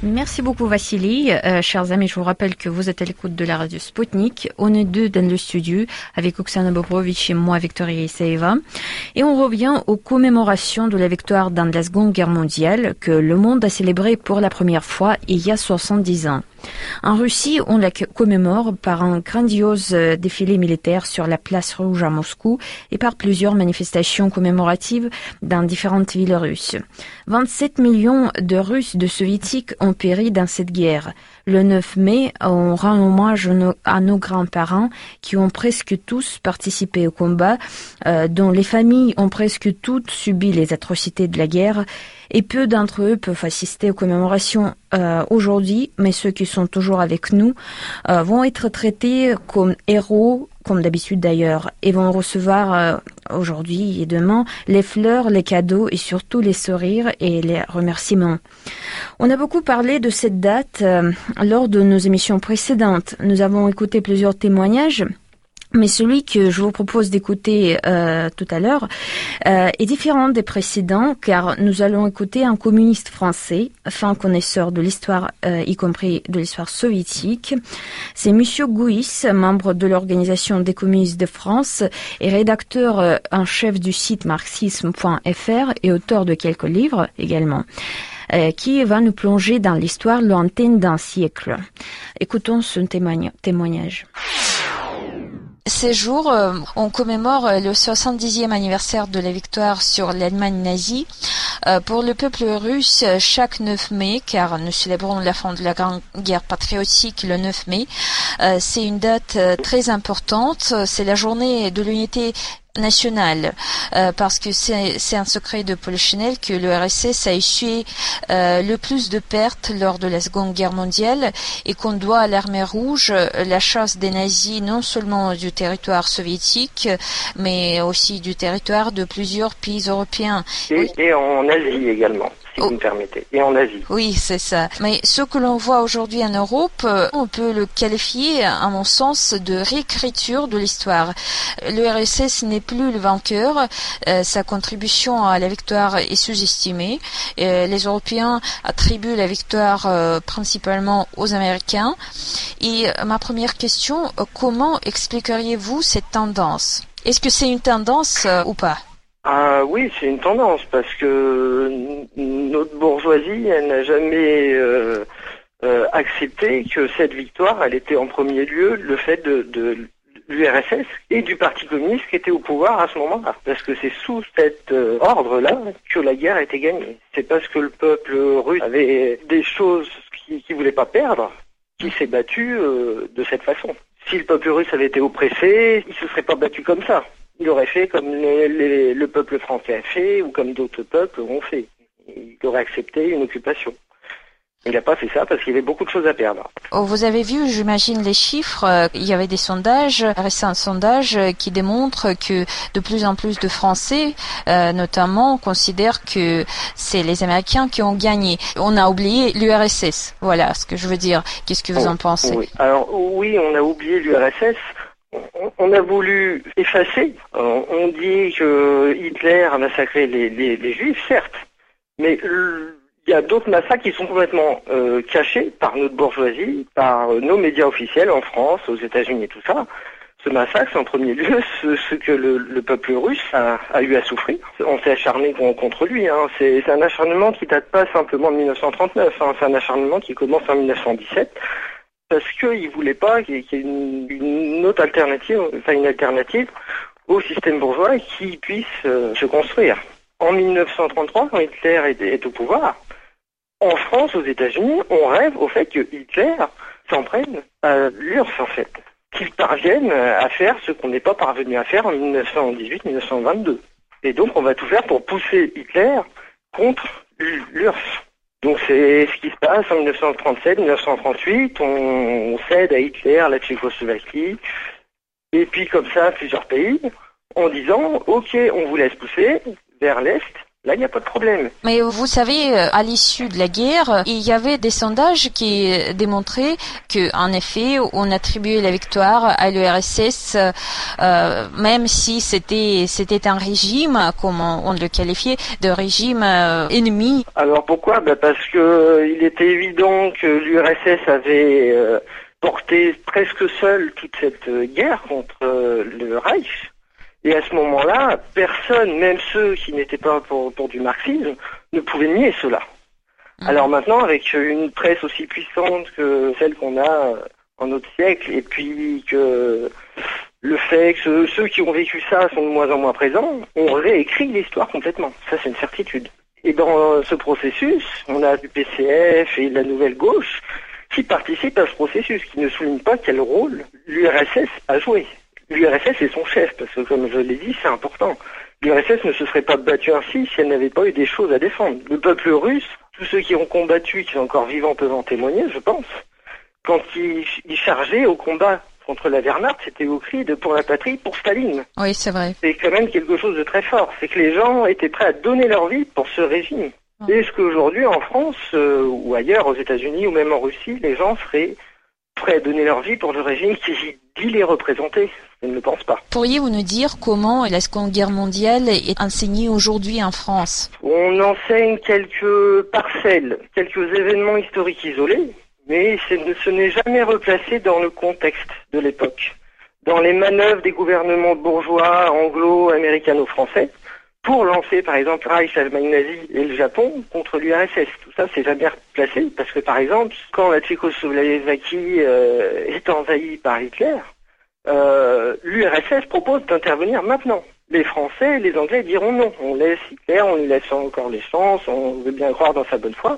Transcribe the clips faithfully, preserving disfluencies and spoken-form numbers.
Merci beaucoup Vassili. Euh, chers amis, je vous rappelle que vous êtes à l'écoute de la radio Sputnik. On est deux dans le studio avec Oksana Bobrovitch et moi, Victoria Isaeva. Et on revient aux commémorations de la victoire dans la Seconde Guerre mondiale que le monde a célébré pour la première fois il y a soixante-dix ans. En Russie, on la commémore par un grandiose défilé militaire sur la place Rouge à Moscou et par plusieurs manifestations commémoratives dans différentes villes russes. vingt-sept millions de Russes de soviétiques ont péri dans cette guerre. Le neuf mai, on rend hommage à nos grands-parents qui ont presque tous participé au combat, euh, dont les familles ont presque toutes subi les atrocités de la guerre. Et peu d'entre eux peuvent assister aux commémorations euh, aujourd'hui, mais ceux qui sont toujours avec nous euh, vont être traités comme héros, comme d'habitude d'ailleurs, et vont recevoir euh, aujourd'hui et demain les fleurs, les cadeaux et surtout les sourires et les remerciements. On a beaucoup parlé de cette date euh, lors de nos émissions précédentes. Nous avons écouté plusieurs témoignages. Mais celui que je vous propose d'écouter euh, tout à l'heure euh, est différent des précédents car nous allons écouter un communiste français, fin connaisseur de l'histoire, euh, y compris de l'histoire soviétique. C'est Monsieur Gouis, membre de l'Organisation des communistes de France et rédacteur euh, en chef du site marxisme point f r et auteur de quelques livres également, euh, qui va nous plonger dans l'histoire lointaine d'un siècle. Écoutons ce témoigne- témoignage. Ces jours, euh, on commémore le soixante-dixième anniversaire de la victoire sur l'Allemagne nazie. Euh, pour le peuple russe, chaque neuf mai, car nous célébrons la fin de la Grande Guerre patriotique le neuf mai, euh, c'est une date euh, très importante. C'est la journée de l'unité nationale, euh, parce que c'est, c'est un secret de Polichinelle que l'U R S S a essuyé euh, le plus de pertes lors de la Seconde Guerre mondiale et qu'on doit à l'Armée rouge la chasse des nazis non seulement du territoire soviétique mais aussi du territoire de plusieurs pays européens. Et, et en Asie également, si oh. vous me permettez, et en Asie. Oui, c'est ça. Mais ce que l'on voit aujourd'hui en Europe, on peut le qualifier, à mon sens, de réécriture de l'histoire. L'U R S S n'est plus le vainqueur, euh, sa contribution à la victoire est sous-estimée. Euh, les Européens attribuent la victoire euh, principalement aux Américains. Et euh, ma première question, euh, comment expliqueriez-vous cette tendance ? Est-ce que c'est une tendance euh, ou pas ? Ah oui, c'est une tendance parce que n- notre bourgeoisie, elle n'a jamais euh, euh, accepté que cette victoire, elle était en premier lieu le fait de, de l'U R S S et du Parti communiste qui était au pouvoir à ce moment-là. Parce que c'est sous cet euh, ordre-là que la guerre a été gagnée. C'est parce que le peuple russe avait des choses qu'il ne voulait pas perdre qu'il s'est battu euh, de cette façon. Si le peuple russe avait été oppressé, il ne se serait pas battu comme ça. Il aurait fait comme les, les, le peuple français a fait ou comme d'autres peuples ont fait. Il aurait accepté une occupation. Il n'a pas fait ça parce qu'il y avait beaucoup de choses à perdre. Vous avez vu, j'imagine, les chiffres. Il y avait des sondages, récents sondages qui démontrent que de plus en plus de Français, euh, notamment, considèrent que c'est les Américains qui ont gagné. On a oublié l'U R S S. Voilà ce que je veux dire. Qu'est-ce que vous oh, en pensez ? Oui. Alors oui, on a oublié l'U R S S. On a voulu effacer. On dit que Hitler a massacré les, les, les Juifs, certes, mais il y a d'autres massacres qui sont complètement euh, cachés par notre bourgeoisie, par nos médias officiels en France, aux États-Unis et tout ça. Ce massacre, c'est en premier lieu ce, ce que le, le peuple russe a, a eu à souffrir. On s'est acharné contre lui. Hein. C'est, c'est un acharnement qui date pas simplement de dix-neuf cent trente-neuf. Hein. C'est un acharnement qui commence en dix-neuf cent dix-sept. Parce qu'ils ne voulaient pas qu'il y ait une, une autre alternative, enfin une alternative au système bourgeois qui puisse euh, se construire. En dix-neuf cent trente-trois, quand Hitler est, est au pouvoir, en France, aux États-Unis, on rêve au fait que Hitler s'en prenne à l'U R S S en fait. Qu'il parvienne à faire ce qu'on n'est pas parvenu à faire en dix-neuf cent dix-huit dix-neuf cent vingt-deux. Et donc on va tout faire pour pousser Hitler contre l'U R S S. Donc c'est ce qui se passe en dix-neuf cent trente-sept dix-neuf cent trente-huit, on, on cède à Hitler la Tchécoslovaquie, et puis comme ça plusieurs pays, en disant ok, on vous laisse pousser vers l'Est, Là, il n'y a pas de problème. Mais vous savez, à l'issue de la guerre, il y avait des sondages qui démontraient que, en effet, on attribuait la victoire à l'U R S S, euh, même si c'était c'était un régime, comme on, on le qualifiait, de régime euh, ennemi. Alors pourquoi ? Ben parce que euh, il était évident que l'U R S S avait euh, porté presque seul toute cette euh, guerre contre euh, le Reich. Et à ce moment-là, personne, même ceux qui n'étaient pas pour, pour du marxisme, ne pouvaient nier cela. Mmh. Alors maintenant, avec une presse aussi puissante que celle qu'on a en notre siècle, et puis que le fait que ceux, ceux qui ont vécu ça sont de moins en moins présents, on réécrit l'histoire complètement. Ça, c'est une certitude. Et dans ce processus, on a du P C F et de la Nouvelle Gauche qui participent à ce processus, qui ne soulignent pas quel rôle l'U R S S a joué. L'U R S S est son chef, parce que comme je l'ai dit, c'est important. L'U R S S ne se serait pas battue ainsi si elle n'avait pas eu des choses à défendre. Le peuple russe, tous ceux qui ont combattu, qui sont encore vivants, peuvent en témoigner, je pense. Quand ils, ils chargeaient au combat contre la Wehrmacht, c'était au cri de pour la patrie, pour Staline. Oui, c'est vrai. C'est quand même quelque chose de très fort. C'est que les gens étaient prêts à donner leur vie pour ce régime. Oh. Est-ce qu'aujourd'hui, en France, euh, ou ailleurs, aux États-Unis, ou même en Russie, les gens seraient prêts à donner leur vie pour le régime qui dit les représenter? Je ne le pense pas. Pourriez-vous nous dire comment la Seconde Guerre mondiale est enseignée aujourd'hui en France? On enseigne quelques parcelles, quelques événements historiques isolés, mais ce n'est jamais replacé dans le contexte de l'époque. Dans les manœuvres des gouvernements bourgeois, anglo-américano-français, pour lancer par exemple Reich, l'Allemagne nazie et le Japon contre l'U R S S. Tout ça, c'est jamais replacé parce que par exemple, quand la Tchécoslovaquie euh, est envahie par Hitler, euh, l'U R S S propose d'intervenir maintenant. Les Français, les Anglais diront non. On laisse Hitler, on lui laisse encore les chances, on veut bien croire dans sa bonne foi.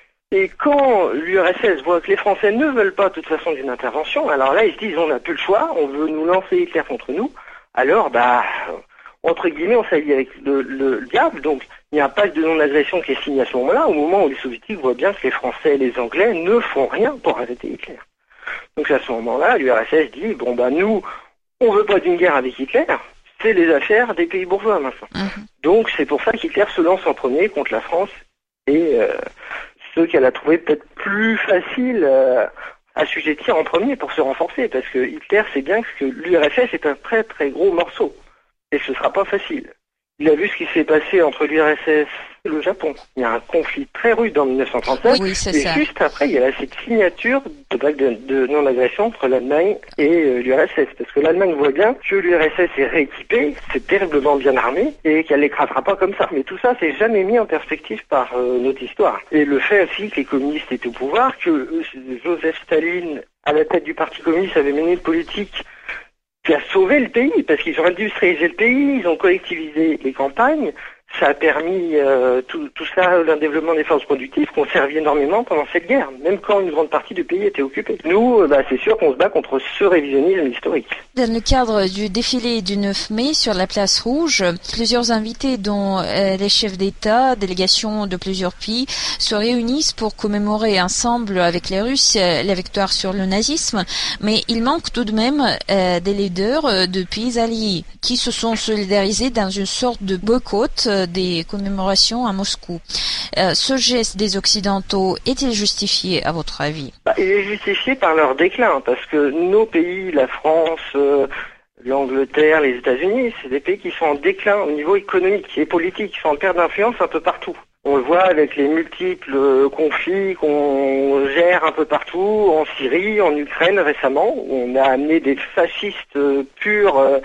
Et quand l'U R S S voit que les Français ne veulent pas de toute façon d'une intervention, alors là ils se disent on n'a plus le choix, on veut nous lancer Hitler contre nous, alors bah entre guillemets on s'allie avec le, le, le diable, donc il y a un pacte de non-agression qui est signé à ce moment-là, au moment où les soviétiques voient bien que les Français et les Anglais ne font rien pour arrêter Hitler. Donc à ce moment-là, l'U R S S dit bon bah nous on veut pas d'une guerre avec Hitler, c'est les affaires des pays bourgeois maintenant. Mmh. Donc c'est pour ça qu'Hitler se lance en premier contre la France et euh, ceux qu'elle a trouvé peut-être plus facile euh, à assujettir en premier pour se renforcer, parce que Hitler sait bien que l'U R S S est un très très gros morceau, et ce sera pas facile. Il a vu ce qui s'est passé entre l'U R S S et le Japon. Il y a un conflit très rude en dix-neuf cent trente-sept, oui, c'est et ça. Juste après, il y a cette signature de pacte de, de non-agression entre l'Allemagne et euh, l'U R S S, parce que l'Allemagne voit bien que l'U R S S est rééquipée, c'est terriblement bien armé, et qu'elle l'écrasera pas comme ça. Mais tout ça, c'est jamais mis en perspective par euh, notre histoire. Et le fait aussi que les communistes étaient au pouvoir, que euh, Joseph Staline, à la tête du Parti communiste, avait mené une politique qui a sauvé le pays, parce qu'ils ont industrialisé le pays, ils ont collectivisé les campagnes, ça a permis euh, tout, tout ça, un développement des forces productives qui ont servi énormément pendant cette guerre, même quand une grande partie du pays était occupée. Nous, euh, bah, c'est sûr qu'on se bat contre ce révisionnisme historique. Dans le cadre du défilé du neuf mai sur la place Rouge, plusieurs invités, dont euh, les chefs d'État, délégations de plusieurs pays, se réunissent pour commémorer ensemble avec les Russes euh, la victoire sur le nazisme, mais il manque tout de même euh, des leaders euh, de pays alliés qui se sont solidarisés dans une sorte de boycott euh, des commémorations à Moscou. Euh, ce geste des Occidentaux est-il justifié à votre avis? Bah, il est justifié par leur déclin, parce que nos pays, la France, euh, l'Angleterre, les États-Unis, c'est des pays qui sont en déclin au niveau économique et politique, qui sont en perte d'influence un peu partout. On le voit avec les multiples conflits qu'on gère un peu partout, en Syrie, en Ukraine récemment, où on a amené des fascistes euh, purs euh,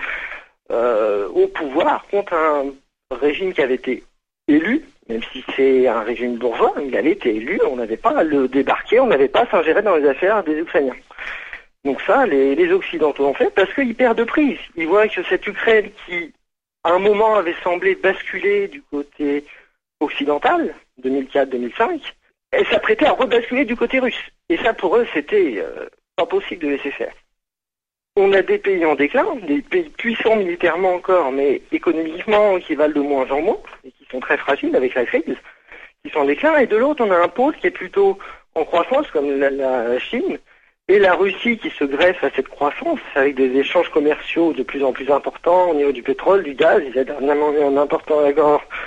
euh, au pouvoir contre un régime qui avait été élu, même si c'est un régime bourgeois, il avait été élu, on n'avait pas à le débarquer, on n'avait pas à s'ingérer dans les affaires des Ukrainiens. Donc ça, les, les Occidentaux ont fait parce qu'ils perdent de prise. Ils voient que cette Ukraine qui, à un moment, avait semblé basculer du côté occidental, deux mille quatre deux mille cinq, elle s'apprêtait à rebasculer du côté russe. Et ça, pour eux, c'était euh, pas possible de laisser faire. On a des pays en déclin, des pays puissants militairement encore, mais économiquement qui valent de moins en moins, et qui sont très fragiles avec la crise, qui sont en déclin, et de l'autre, on a un pôle qui est plutôt en croissance, comme la, la Chine, et la Russie qui se greffe à cette croissance, avec des échanges commerciaux de plus en plus importants au niveau du pétrole, du gaz. Ils ont dernièrement eu un important accord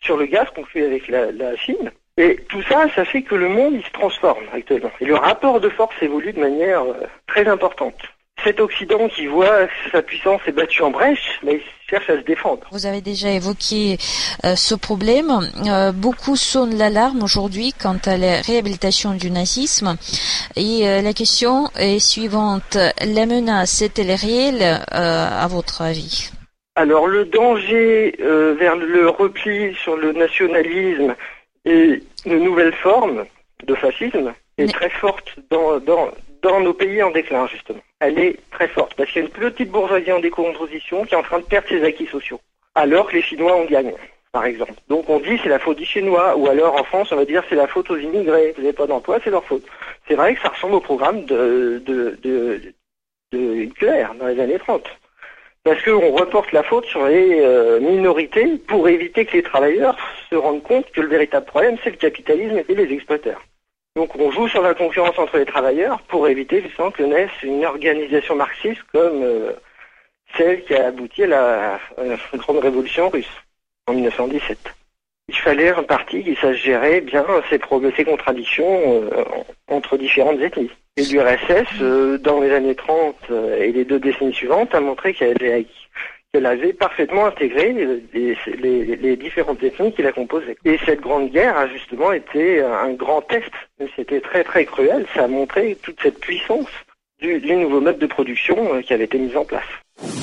sur le gaz qu'on fait avec la, la Chine. Et tout ça, ça fait que le monde, il se transforme actuellement. Et le rapport de force évolue de manière euh, très importante. Cet Occident qui voit que sa puissance est battue en brèche, mais il cherche à se défendre. Vous avez déjà évoqué euh, ce problème. Euh, beaucoup sonnent l'alarme aujourd'hui quant à la réhabilitation du nazisme. Et euh, la question est suivante. La menace est-elle réelle euh, à votre avis? Alors le danger euh, vers le repli sur le nationalisme et une nouvelle forme de fascisme est Mais... très forte dans, dans, dans nos pays en déclin, justement. Elle est très forte, parce qu'il y a une petite bourgeoisie en décomposition qui est en train de perdre ses acquis sociaux, alors que les Chinois en gagnent, par exemple. Donc on dit c'est la faute des Chinois, ou alors en France on va dire c'est la faute aux immigrés, vous n'avez pas d'emploi, c'est leur faute. C'est vrai que ça ressemble au programme de, de, de, de Hitler dans les années trente. Parce qu'on reporte la faute sur les euh, minorités pour éviter que les travailleurs se rendent compte que le véritable problème c'est le capitalisme et les exploiteurs. Donc on joue sur la concurrence entre les travailleurs pour éviter justement que naisse une organisation marxiste comme euh, celle qui a abouti à la euh, grande révolution russe en mille neuf cent dix-sept. Il fallait un parti qui sache gérer bien ses, ses contradictions euh, entre différentes ethnies. Et l'U R S S, euh, dans les années trente euh, et les deux décennies suivantes, a montré qu'elle avait, qu'elle avait parfaitement intégré les, les, les différentes ethnies qui la composaient. Et cette grande guerre a justement été un grand test. C'était très très cruel. Ça a montré toute cette puissance du, du nouveau mode de production euh, qui avait été mis en place.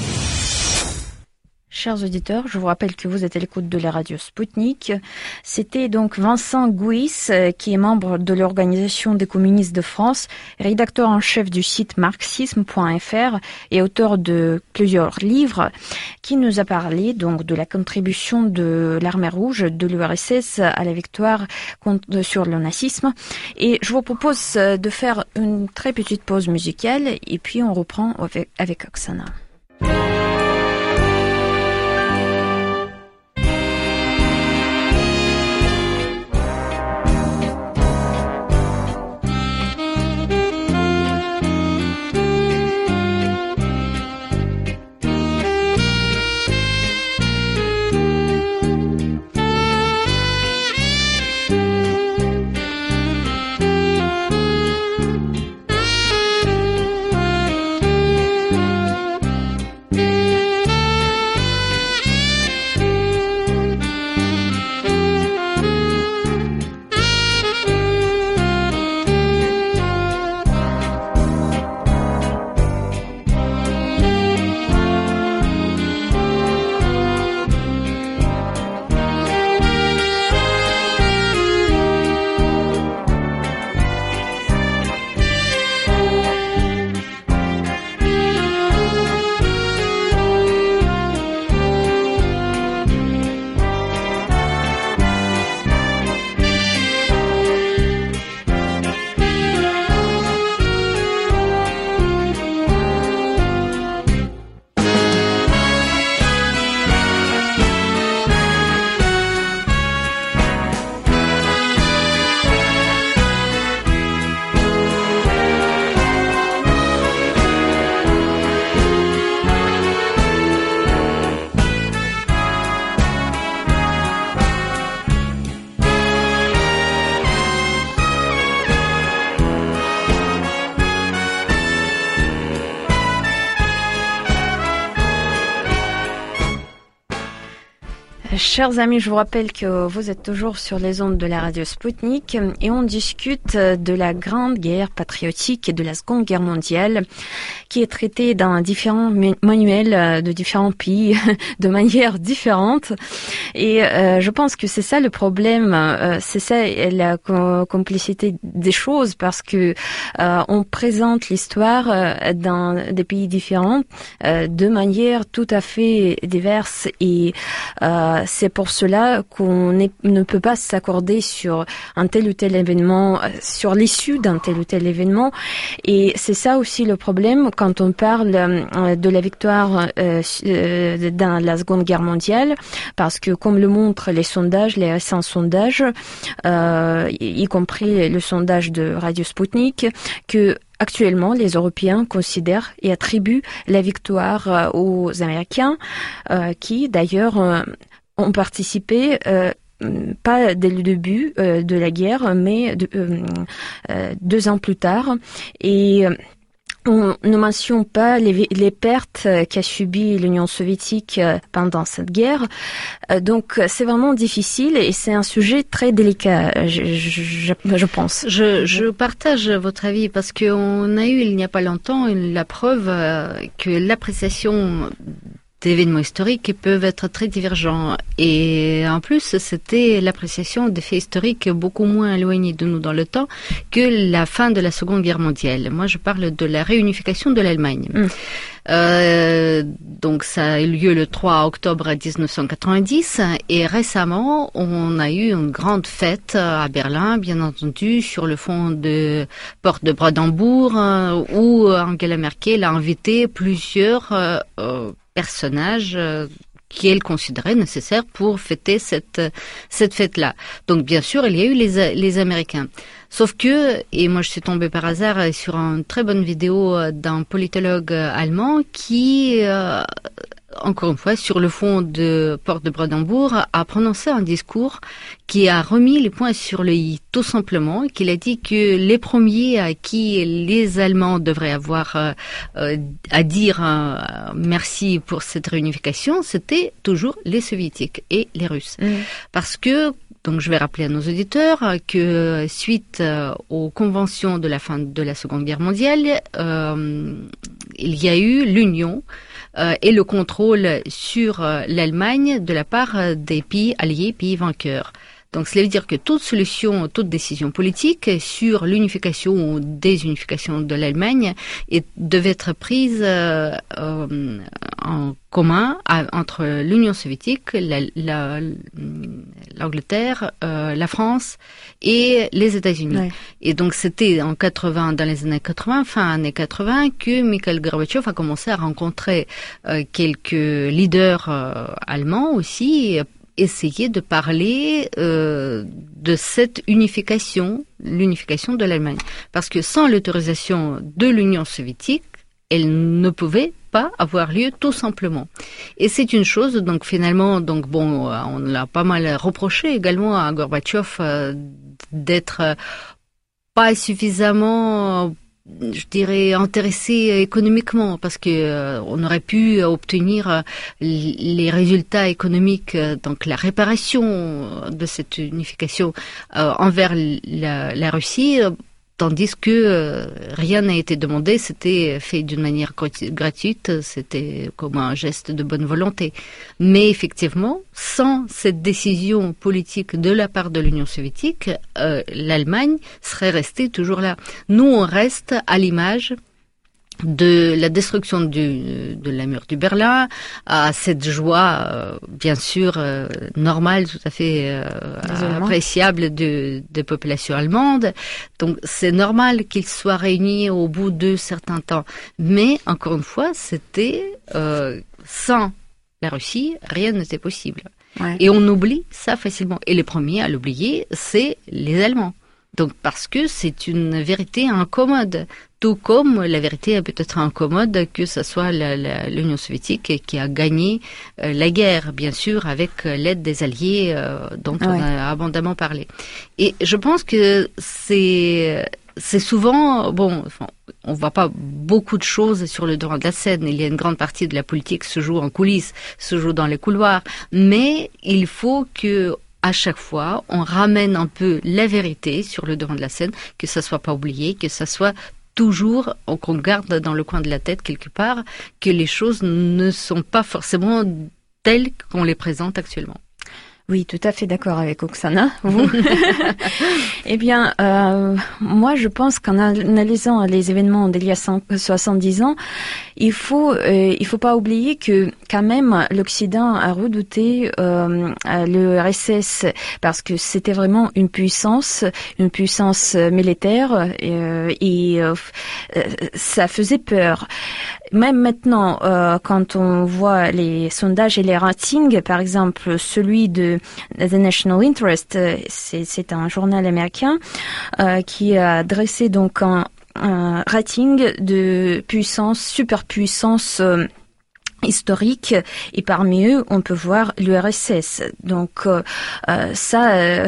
Chers auditeurs, je vous rappelle que vous êtes à l'écoute de la radio Spoutnik. C'était donc Vincent Gouis, qui est membre de l'Organisation des communistes de France, rédacteur en chef du site marxisme point f r et auteur de plusieurs livres, qui nous a parlé donc de la contribution de l'armée rouge de l'U R S S à la victoire contre, sur le nazisme. Et je vous propose de faire une très petite pause musicale et puis on reprend avec, avec Oksana. Chers amis, je vous rappelle que vous êtes toujours sur les ondes de la radio Spoutnik et on discute de la grande guerre patriotique et de la Seconde Guerre mondiale qui est traitée dans différents manuels de différents pays de manière différente. Et euh, je pense que c'est ça le problème, euh, c'est ça la co- complicité des choses parce que euh, on présente l'histoire euh, dans des pays différents euh, de manière tout à fait diverse et euh, c'est pour cela qu'on est, ne peut pas s'accorder sur un tel ou tel événement, sur l'issue d'un tel ou tel événement. Et c'est ça aussi le problème quand on parle euh, de la victoire euh, euh, dans la Seconde Guerre mondiale, parce que comme le montrent les sondages, les récents sondages, euh, y compris le sondage de Radio Spoutnik, que actuellement, les Européens considèrent et attribuent la victoire aux Américains, euh, qui d'ailleurs euh, ont participé euh, pas dès le début euh, de la guerre, mais de, euh, euh, deux ans plus tard. Et euh, on ne mentionne pas les, les pertes qu'a subies l'Union soviétique pendant cette guerre. Donc, c'est vraiment difficile et c'est un sujet très délicat, je, je, je pense. Je, je partage votre avis parce qu'on a eu, il n'y a pas longtemps, la preuve que l'appréciation d'événements historiques peuvent être très divergents. Et en plus, c'était l'appréciation des faits historiques beaucoup moins éloignés de nous dans le temps que la fin de la Seconde Guerre mondiale. Moi, je parle de la réunification de l'Allemagne. Mmh. Euh, donc, ça a eu lieu le trois octobre dix-neuf cent quatre-vingt-dix et récemment, on a eu une grande fête à Berlin, bien entendu, sur le fond de Porte de Brandebourg, où Angela Merkel a invité plusieurs euh, euh, personnages euh, qu'elle considérait nécessaires pour fêter cette cette fête-là. Donc bien sûr, il y a eu les les Américains. Sauf que, et moi je suis tombée par hasard sur une très bonne vidéo d'un politologue allemand qui, euh, encore une fois, sur le fond de Porte de Brandebourg, a prononcé un discours qui a remis les points sur le i, tout simplement, qu'il a dit que les premiers à qui les Allemands devraient avoir euh, euh, à dire euh, merci pour cette réunification, c'était toujours les Soviétiques et les Russes. Mmh. Parce que, donc je vais rappeler à nos auditeurs que suite euh, aux conventions de la fin de la Seconde Guerre mondiale, euh, il y a eu l'union euh, et le contrôle sur euh, l'Allemagne de la part euh, des pays alliés, pays vainqueurs. Donc, cela veut dire que toute solution, toute décision politique sur l'unification ou désunification de l'Allemagne est, devait être prise euh, euh, en commun à, entre l'Union soviétique, la, la, l'Angleterre, euh, la France et les États-Unis. Ouais. Et donc, c'était en quatre-vingts, dans les années quatre-vingts, fin années quatre-vingts, que Mikhail Gorbatchev a commencé à rencontrer euh, quelques leaders euh, allemands aussi, essayer de parler euh, de cette unification, l'unification de l'Allemagne. Parce que sans l'autorisation de l'Union soviétique, elle ne pouvait pas avoir lieu tout simplement. Et c'est une chose, donc finalement, donc bon, on l'a pas mal reproché également à Gorbatchev euh, d'être euh, pas suffisamment, je dirais, intéressé économiquement, parce que euh, on aurait pu obtenir euh, les résultats économiques, euh, donc la réparation de cette unification euh, envers la, la Russie, euh, tandis que euh, rien n'a été demandé, c'était fait d'une manière gratuite, c'était comme un geste de bonne volonté. Mais effectivement, sans cette décision politique de la part de l'Union soviétique, euh, l'Allemagne serait restée toujours là. Nous, on reste à l'image de la destruction du, de la mur du Berlin, à cette joie, euh, bien sûr, euh, normale, tout à fait euh, appréciable de, des populations allemandes. Donc, c'est normal qu'ils soient réunis au bout de certains temps. Mais, encore une fois, c'était euh, sans la Russie, rien n'était possible. Ouais. Et on oublie ça facilement. Et les premiers à l'oublier, c'est les Allemands. Donc, parce que c'est une vérité incommode. Tout comme la vérité est peut-être incommode que ce soit la, la, l'Union soviétique qui a gagné euh, la guerre, bien sûr, avec euh, l'aide des Alliés euh, dont ouais. on a abondamment parlé. Et je pense que c'est c'est souvent, bon, enfin, on voit pas beaucoup de choses sur le devant de la scène. Il y a une grande partie de la politique qui se joue en coulisses, se joue dans les couloirs. Mais il faut que à chaque fois, on ramène un peu la vérité sur le devant de la scène, que ça soit pas oublié, que ça soit toujours, qu'on garde dans le coin de la tête quelque part, que les choses ne sont pas forcément telles qu'on les présente actuellement. Oui, tout à fait d'accord avec Oksana, vous. Eh bien, euh, moi, je pense qu'en analysant les événements d'il y a soixante-dix ans, il faut, euh, il faut pas oublier que quand même l'Occident a redouté euh, le R S S parce que c'était vraiment une puissance, une puissance militaire euh, et euh, ça faisait peur. Même maintenant, euh, quand on voit les sondages et les ratings, par exemple celui de The National Interest, c'est, c'est un journal américain euh, qui a dressé donc un, un rating de puissance, superpuissance euh, historiques, et parmi eux on peut voir l'U R S S. Donc euh, euh, ça euh,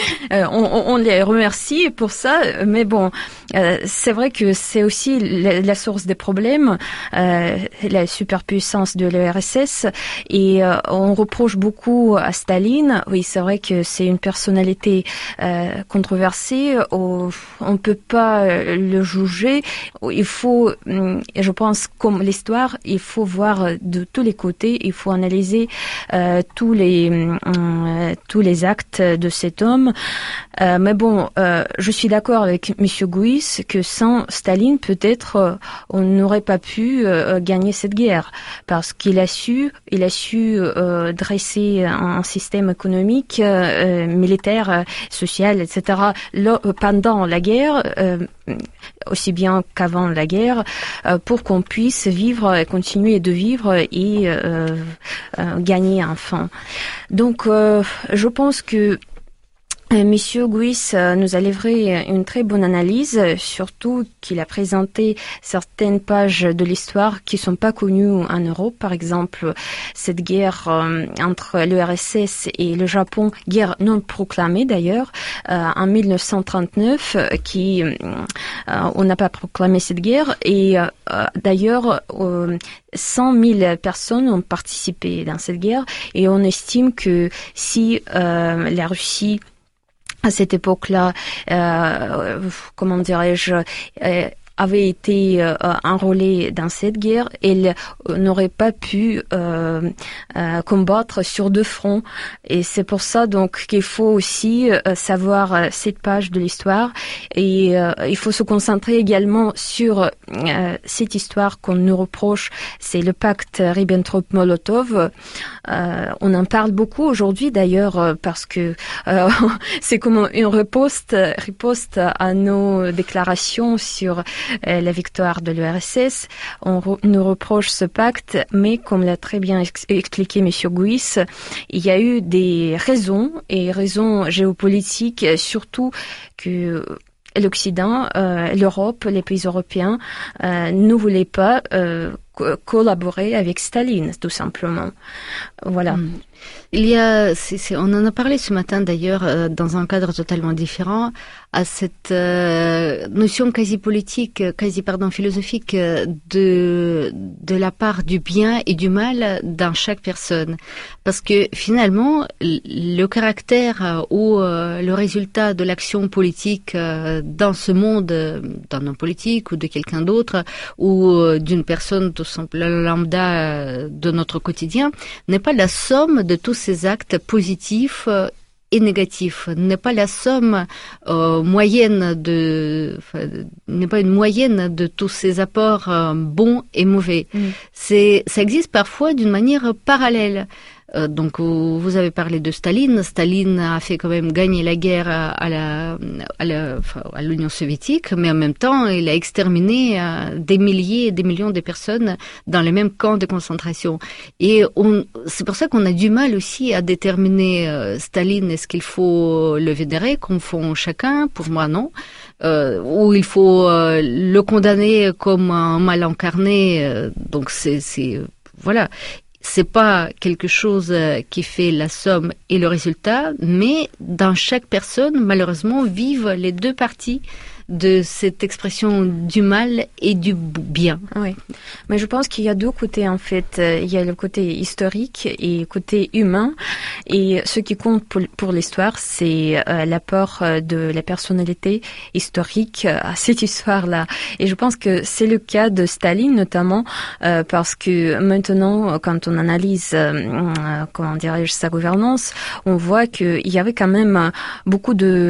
on, on les remercie pour ça, mais bon euh, c'est vrai que c'est aussi la, la source des problèmes, euh, la superpuissance de l'U R S S, et euh, on reproche beaucoup à Staline. Oui, c'est vrai que c'est une personnalité euh, controversée, on, on peut pas le juger, il faut, je pense, comme l'histoire, il faut voir de tous les côtés, il faut analyser euh, tous les euh, tous les actes de cet homme. Euh, mais bon, euh, je suis d'accord avec Monsieur Guis que sans Staline, peut-être euh, on n'aurait pas pu euh, gagner cette guerre, parce qu'il a su, il a su euh, dresser un, un système économique, euh, militaire, euh, social, et cetera. Là, pendant la guerre. Euh, aussi bien qu'avant la guerre, euh, pour qu'on puisse vivre, continuer de vivre et euh, euh, gagner enfin. Donc, euh, je pense que Monsieur Guis nous a livré une très bonne analyse, surtout qu'il a présenté certaines pages de l'histoire qui sont pas connues en Europe. Par exemple, cette guerre euh, entre l'U R S S et le Japon, guerre non proclamée d'ailleurs, euh, en mille neuf cent trente-neuf, qui euh, on n'a pas proclamé cette guerre, et euh, d'ailleurs euh, cent mille personnes ont participé dans cette guerre, et on estime que si euh, la Russie à cette époque-là, euh, comment dirais-je, euh, avait été euh, enrôlée dans cette guerre, elle euh, n'aurait pas pu euh, euh, combattre sur deux fronts. Et c'est pour ça donc qu'il faut aussi euh, savoir euh, cette page de l'histoire, et euh, il faut se concentrer également sur euh, cette histoire qu'on nous reproche, c'est le pacte Ribbentrop-Molotov. Euh, on en parle beaucoup aujourd'hui d'ailleurs euh, parce que euh, c'est comme une riposte, riposte à nos déclarations sur la victoire de l'U R S S. On re, nous reproche ce pacte, mais comme l'a très bien ex- expliqué M. Guis, il y a eu des raisons, et raisons géopolitiques, surtout que l'Occident, euh, l'Europe, les pays européens euh, ne voulaient pas euh, co- collaborer avec Staline, tout simplement. Voilà. Mmh. Il y a, c'est, c'est, on en a parlé ce matin d'ailleurs euh, dans un cadre totalement différent, à cette euh, notion quasi politique, quasi pardon philosophique euh, de de la part du bien et du mal dans chaque personne, parce que finalement le caractère euh, ou euh, le résultat de l'action politique euh, dans ce monde, euh, d'un homme politique ou de quelqu'un d'autre ou euh, d'une personne tout simplement lambda euh, de notre quotidien, n'est pas la somme de tous ces actes positifs euh, et négatif, n'est pas la somme euh, moyenne de, enfin, n'est pas une moyenne de tous ces apports euh, bons et mauvais. Mmh. C'est, ça existe parfois d'une manière parallèle. Euh, donc vous avez parlé de Staline. Staline a fait quand même gagner la guerre à, à la, à, la, enfin, à l'Union soviétique, mais en même temps il a exterminé euh, des milliers et des millions de personnes dans les mêmes camps de concentration. Et on, c'est pour ça qu'on a du mal aussi à déterminer euh, Staline, est-ce qu'il faut le vénérer comme font chacun? Pour moi non. Euh, ou il faut euh, le condamner comme un mal incarné. Euh, donc c'est, c'est voilà. C'est pas quelque chose qui fait la somme et le résultat, mais dans chaque personne, malheureusement, vivent les deux parties de cette expression du mal et du bien. Oui, mais je pense qu'il y a deux côtés en fait. Il y a le côté historique et le côté humain. Et ce qui compte pour, pour l'histoire, c'est euh, l'apport de la personnalité historique à cette histoire-là. Et je pense que c'est le cas de Staline notamment, euh, parce que maintenant, quand on analyse, euh, comment dirais-je, sa gouvernance, on voit qu'il y avait quand même beaucoup de...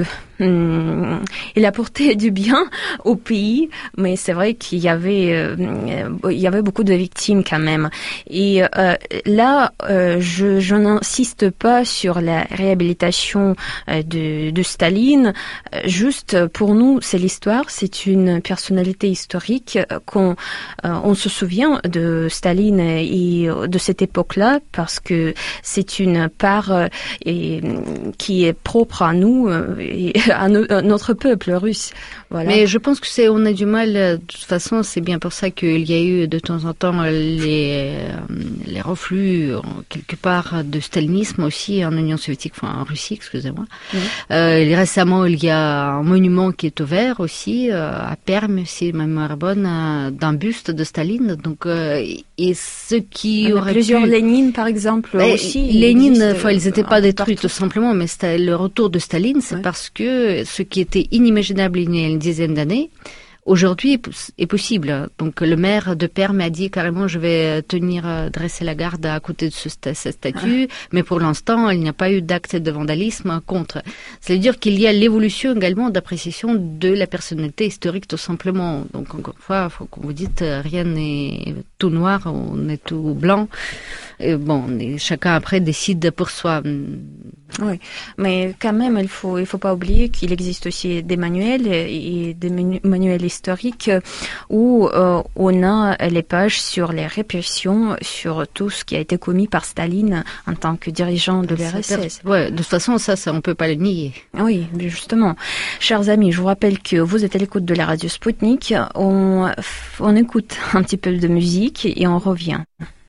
Hum, il apportait du bien au pays, mais c'est vrai qu'il y avait euh, il y avait beaucoup de victimes quand même. Et euh, là, euh, je, je n'insiste pas sur la réhabilitation euh, de, de Staline. Juste pour nous, c'est l'histoire, c'est une personnalité historique qu'on euh, on se souvient de Staline et de cette époque-là parce que c'est une part euh, et, qui est propre à nous. Et à, no- à notre peuple russe. Voilà. Mais je pense que c'est, on a du mal, de toute façon, c'est bien pour ça qu'il y a eu de temps en temps les, les reflux, quelque part, de stalinisme aussi en Union soviétique, enfin en Russie, excusez-moi. Mmh. Euh, récemment, il y a un monument qui est ouvert aussi, euh, à Perm, si ma mémoire est bonne, euh, d'un buste de Staline. Donc, euh, et ceux qui auraient plusieurs pu... Lénine, par exemple, Mais aussi. Lénine, enfin, ils n'étaient pas détruits partout. tout simplement, mais c'était le retour de Staline, c'est ouais. parce que ce qui était inimaginable il y a une dizaine d'années, aujourd'hui est possible. Donc le maire de Perm a dit carrément je vais tenir, dresser la garde à côté de ce, cette statue, ah. mais pour l'instant il n'y a pas eu d'acte de vandalisme contre. C'est-à-dire qu'il y a l'évolution également d'appréciation de la personnalité historique tout simplement. Donc encore une fois, faut qu'on vous dise rien n'est tout noir, on est tout blanc. Et bon, chacun après décide pour soi. Oui, mais quand même, il faut il faut pas oublier qu'il existe aussi des manuels et des manuels historiques où euh, on a les pages sur les répressions, sur tout ce qui a été commis par Staline en tant que dirigeant de l'R S S. Ouais, de toute façon, ça, ça, on peut pas le nier. Oui, justement. Chers amis, je vous rappelle que vous êtes à l'écoute de la radio Sputnik. On, on écoute un petit peu de musique et on revient.